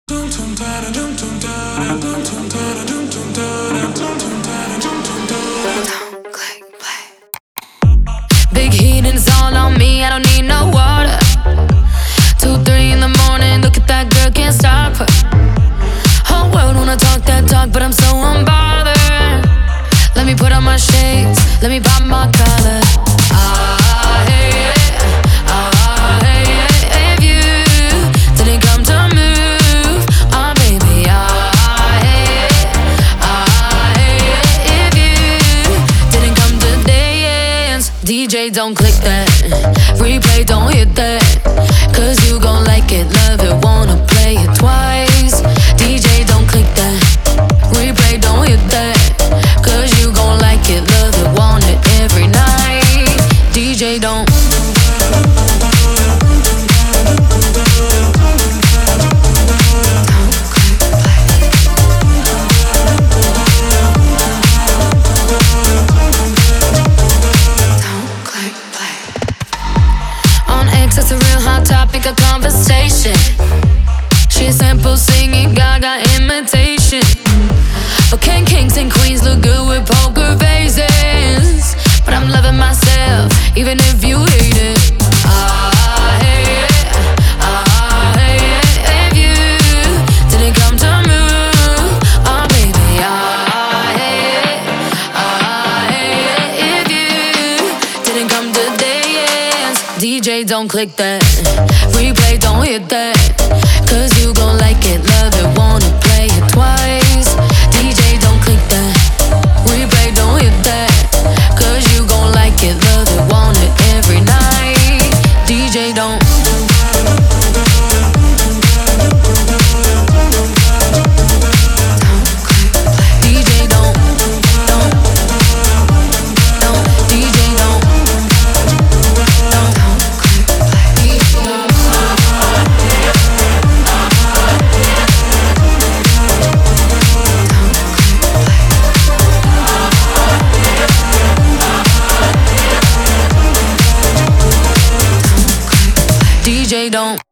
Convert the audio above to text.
Big heat and it's all on me, I don't need no water. 2, 3 in the morning, look at that girl, can't stop her. Whole world wanna talk that talk, but I'm so unbothered. Let me put on my shades, let me pop my collar. Hey, if you didn't come to move, oh baby, if you didn't come to dance, DJ don't click that, replay don't hit that, cause you gon' like it, love it, wanna play it twice. DJ don't click that, replay don't hit that, cause you gon' like it, love it, want it every night. DJ don't. It's a real hot topic of conversation. She's simple singing, Gaga imitation. But can kings and queens look good with poker faces? But I'm loving myself, even if you hate it. If you didn't come to move, oh baby, if you didn't come to dance, DJ don't click that, replay don't hit that, cause you gon' like it, love it, wanna play it twice. DJ don't click that, replay don't hit that, cause you gon' like it, love it, want it every night. DJ don't. DJ don't.